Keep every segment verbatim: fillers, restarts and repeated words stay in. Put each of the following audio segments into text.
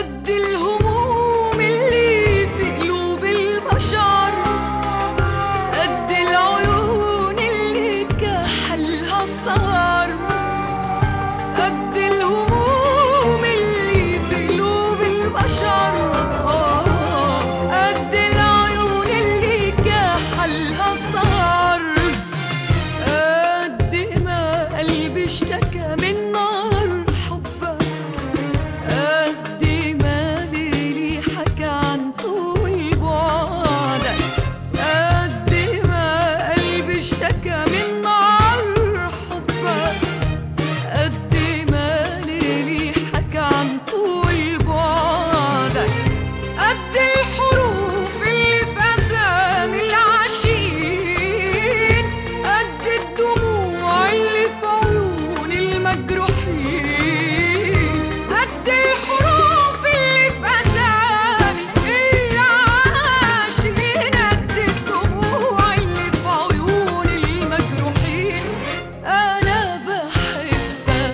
قد الهموم اللي في قلوب البشر، قد العيون اللي كحلها السهر، قد الهموم اللي في قلوب البشر، قد العيون اللي كحلها السهر، قد ما قلبي اشتكى من نار حبك، قد ما ليلي حكى عن طول بعدك، قد ما قلبي اشتكى من نار حبك، قد ما ليلي حكى عن طول بعدك، قد الحروف اللي في أسامي العاشقين، قد الدموع اللي في عيون المجروحين، قد الحروف اللي في أسامي العاشقين، قد الدموع اللي في عيون المجروحين. أنا بحبك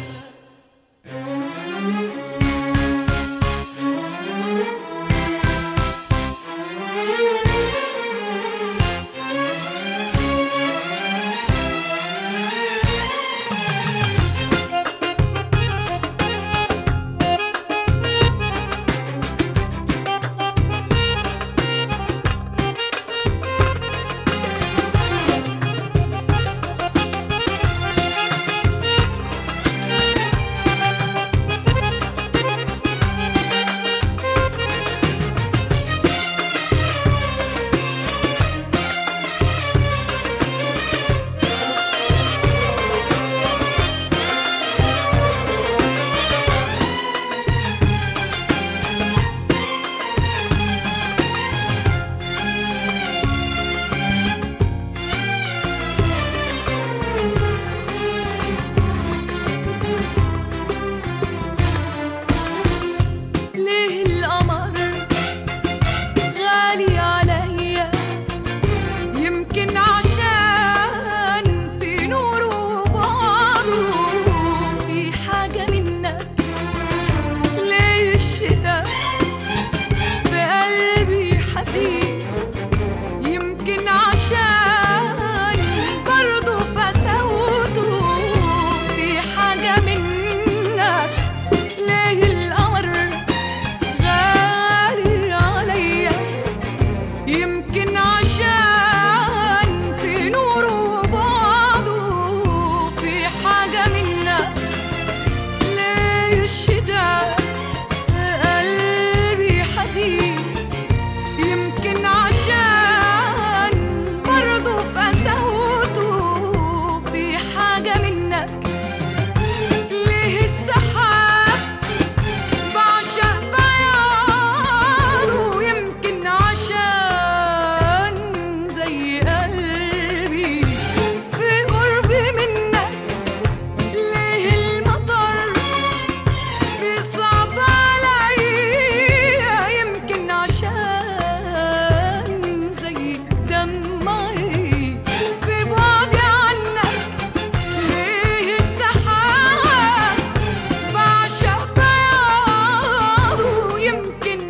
ليه القمر غالي عليا، يمكن عشان في نوره وبعضه في حاجة منك، ليه الشتا في قلبي حزين، يمكن عشان برضه فسوته في حاجة منك، ليه القمر غالي عليا، يمكن عشان في نوره وبعضه في حاجة منك، ليه الشتا قلبي حزين، يمكن عشان برضه فسوته في حاجة منك، ليه السحاب بعشق بياضه، يمكن عشان زي قلبي في قربي منك، ليه المطر بيصعب عليا، يمكن عشان زي دمعي في بعدي عنك، ليه السحاب بعشق بياضه، يمكن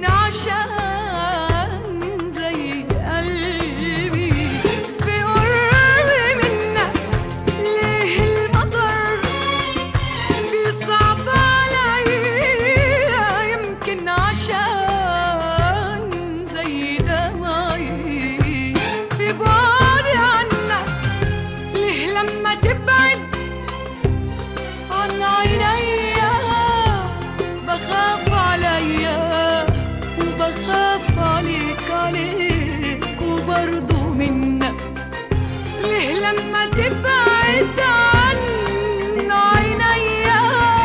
عشان زي قلبي في قربي منك، ليه المطر بيصعب عليا، يمكن عشان زي دمعي في بعدي عنك، ليه لما تبعد عن عينيا بخاف عليا وبخاف عليك عليك وبرضه منك، ليه لما تبعد عن عينيا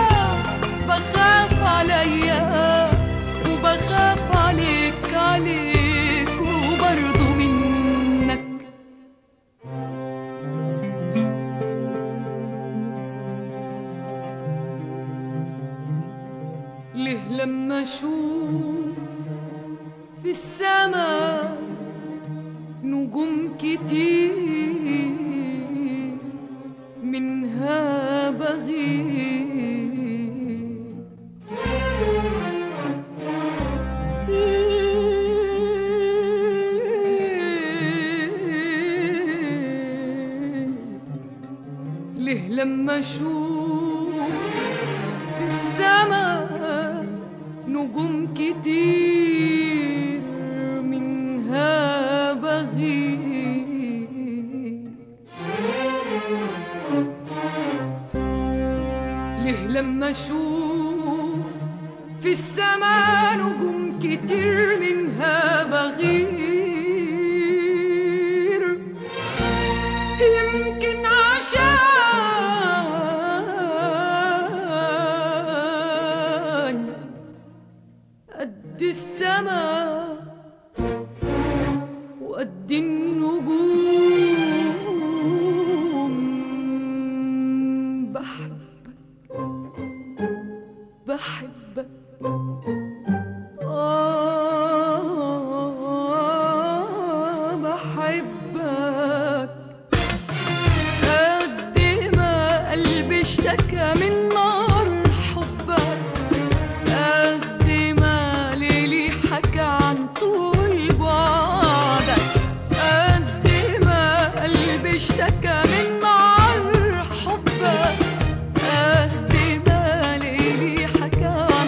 بخاف عليا وبخاف عليك عليك وبرضه منك. ليه لما اشوف في السما نجوم كتير منها بغيب، لما اشوف في السما نجوم كتير منها بغير، ليه لما اشوف في السما نجوم كتير منها بغير، يمكن عشان قد السما وقد النجوم بحبك بحبك آه بحبك، قد ما قلبي اشتكى من نار حبك، قد ما ليلي حكى عن طول بعدك، قد ما قلبي اشتكى من نار حبك، قد ما ليلي حكى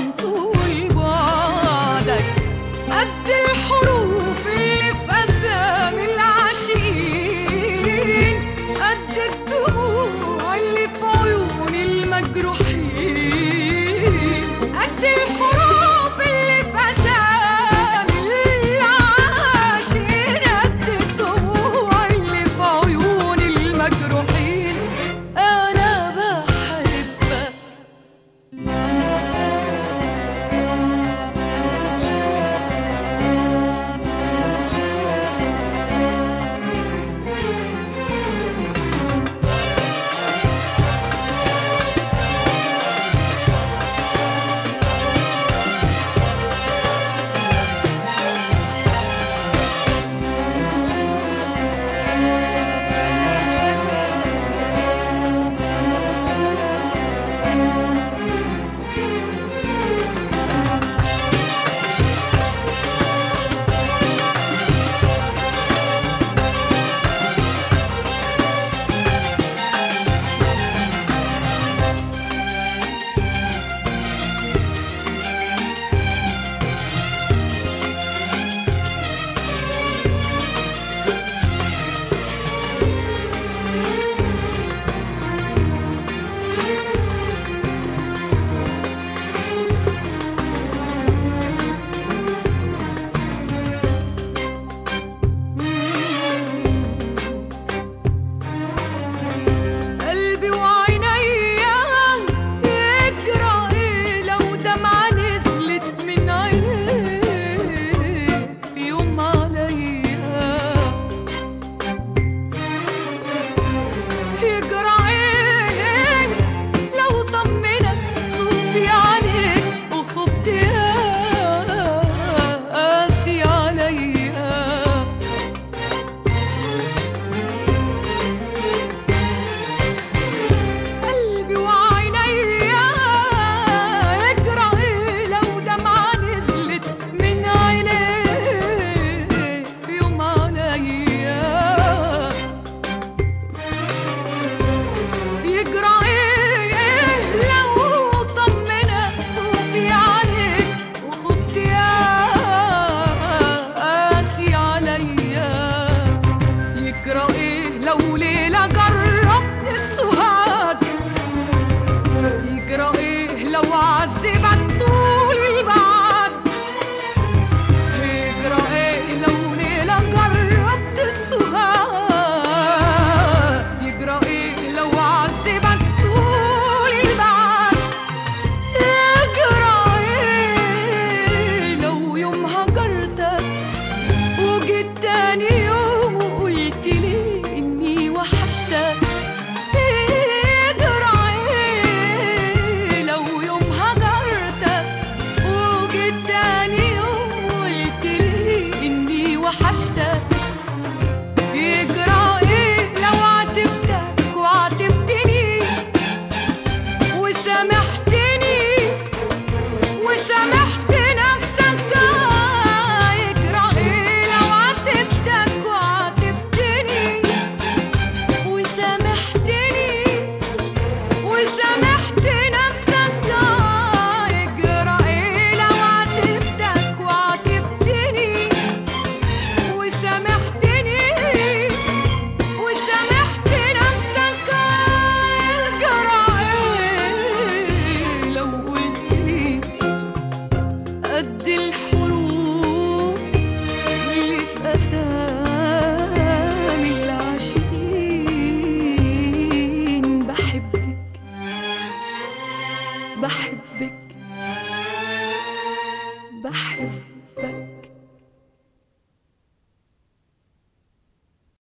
بحبك بحبك